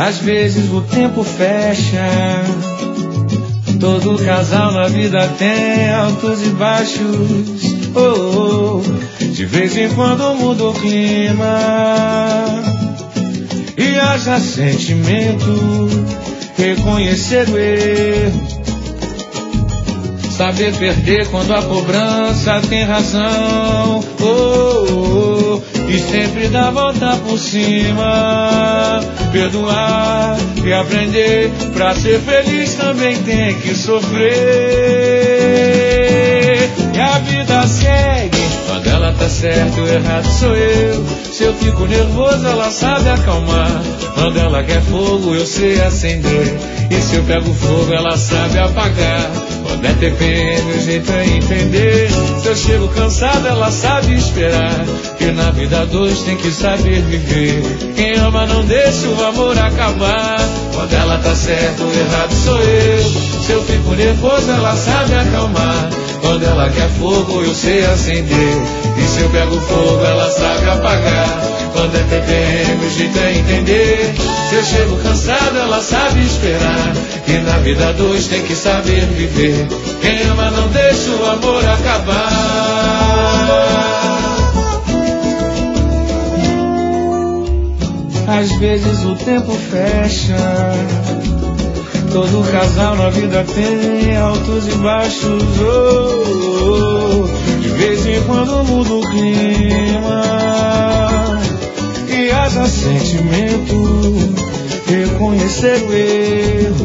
Às vezes o tempo fecha. Todo casal na vida tem altos e baixos. Oh, oh. De vez em quando muda o clima e haja sentimento, reconhecer o erro, saber perder quando a cobrança tem razão. Oh, oh, oh. E sempre dar a volta por cima, perdoar e aprender. Pra ser feliz também tem que sofrer. E a vida segue, quando ela tá certa, o errado sou eu. Se eu fico nervoso, ela sabe acalmar. Quando ela quer fogo, eu sei acender. E se eu pego fogo, ela sabe apagar. Quando é TPM, o jeito é entender. Se eu chego cansado, ela sabe esperar. E na vida dois tem que saber viver. Quem ama não deixa o amor acabar. Quando ela tá certa, o errado sou eu. Se eu fico nervoso, ela sabe acalmar. Quando ela quer fogo, eu sei acender. E se eu pego fogo, ela sabe apagar. Quando é TPM, o jeito é entender. Se eu chego cansado, ela sabe esperar. E na vida dois tem que saber viver. Quem ama não deixa o amor acabar. Às vezes o tempo fecha. Todo casal na vida tem altos e baixos. Oh, oh, oh. De vez em quando muda o clima e haja sentimento, reconhecer o erro,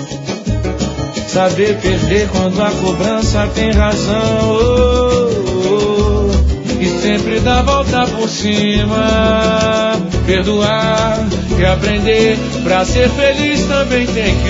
saber perder quando a cobrança tem razão. Oh, oh, oh. E sempre dar a volta por cima, perdoar e aprender. Pra ser feliz também tem que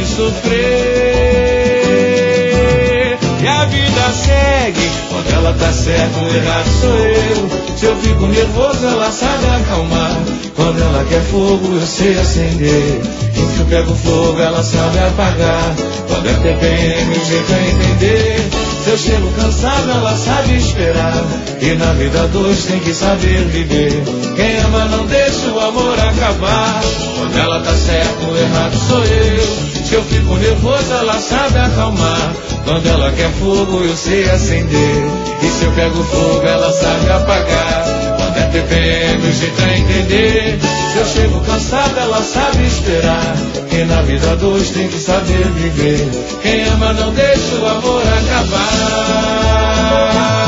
sofrer. E a vida segue, quando ela tá certa, o errado sou eu. Se eu fico nervoso, ela sabe acalmar. Quando ela quer fogo, eu sei acender. E se eu pego fogo, ela sabe apagar. Quando é TPM, o jeito é entender. Se eu chego cansado, ela sabe esperar. E na vida dois tem que saber viver. Quem ama não deixa o amor acabar. Quando ela tá certa, o errado sou eu. Se eu fico nervoso, ela sabe acalmar. Quando ela quer fogo, eu sei acender. E se eu pego fogo, ela sabe apagar. Quando é TPM, o jeito é entender. Se eu chego cansado, ela sabe esperar. E na vida dois tem que saber viver. Quem ama não deixa o amor acabar.